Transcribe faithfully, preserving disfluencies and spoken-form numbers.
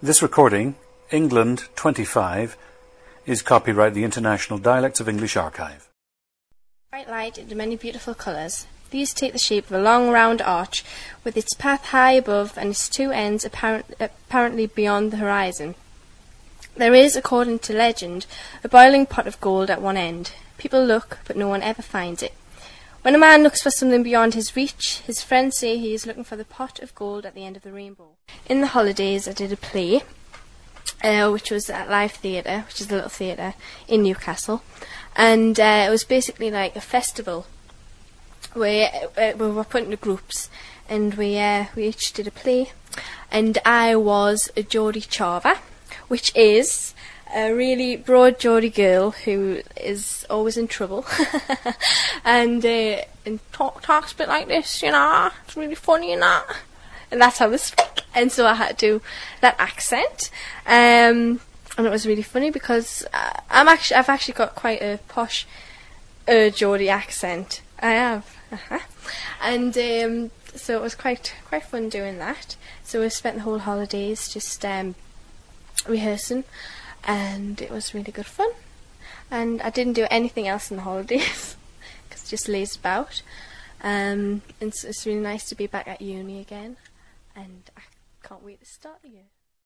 This recording, England twenty-five, is copyright the International Dialects of English Archive. Bright light into many beautiful colours. These take the shape of a long round arch, with its path high above and its two ends apparent, apparently beyond the horizon. There is, according to legend, a boiling pot of gold at one end. People look, but no one ever finds it. When a man looks for something beyond his reach, his friends say he is looking for the pot of gold at the end of the rainbow. In the holidays, I did a play, uh, which was at Live Theatre, which is a little theatre in Newcastle, and uh, it was basically like a festival where uh, we were put into groups, and we uh, we each did a play, and I was a Geordie Charver, which is a really broad Geordie girl who is always in trouble and uh, and talk, talks a bit like this, you know. It's really funny, you know. And that's how they speak. And so I had to do that accent, um, and it was really funny because uh, I'm actually I've actually got quite a posh uh, Geordie accent. I have, uh-huh. and um, so it was quite quite fun doing that. So we spent the whole holidays just um, rehearsing. And it was really good fun. And I didn't do anything else in the holidays because just lazed about. Um, and so it's really nice to be back at uni again. And I can't wait to start the year.